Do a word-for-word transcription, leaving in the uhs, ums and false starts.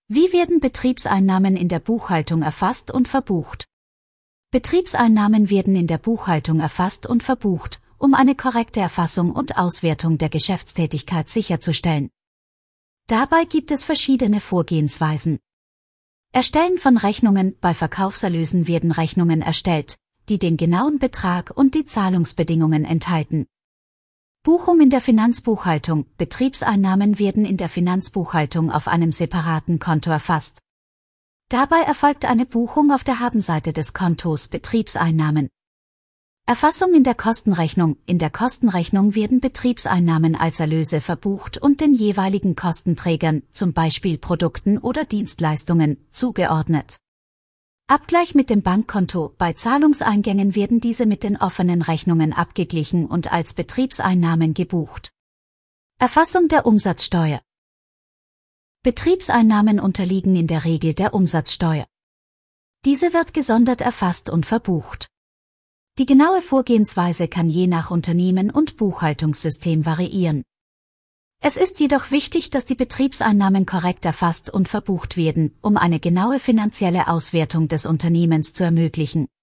Wie werden Betriebseinnahmen in der Buchhaltung erfasst und verbucht? Betriebseinnahmen werden in der Buchhaltung erfasst und verbucht, um eine korrekte Erfassung und Auswertung der Geschäftstätigkeit sicherzustellen. Dabei gibt es verschiedene Vorgehensweisen. Erstellen von Rechnungen. Bei Verkaufserlösen werden Rechnungen erstellt, die den genauen Betrag und die Zahlungsbedingungen enthalten. Buchung in der Finanzbuchhaltung. Betriebseinnahmen werden in der Finanzbuchhaltung auf einem separaten Konto erfasst. Dabei erfolgt eine Buchung auf der Habenseite des Kontos Betriebseinnahmen. Erfassung in der Kostenrechnung. In der Kostenrechnung werden Betriebseinnahmen als Erlöse verbucht und den jeweiligen Kostenträgern, zum Beispiel Produkten oder Dienstleistungen, zugeordnet. Abgleich mit dem Bankkonto. Bei Zahlungseingängen werden diese mit den offenen Rechnungen abgeglichen und als Betriebseinnahmen gebucht. Erfassung der Umsatzsteuer. Betriebseinnahmen unterliegen in der Regel der Umsatzsteuer. Diese wird gesondert erfasst und verbucht. Die genaue Vorgehensweise kann je nach Unternehmen und Buchhaltungssystem variieren. Es ist jedoch wichtig, dass die Betriebseinnahmen korrekt erfasst und verbucht werden, um eine genaue finanzielle Auswertung des Unternehmens zu ermöglichen.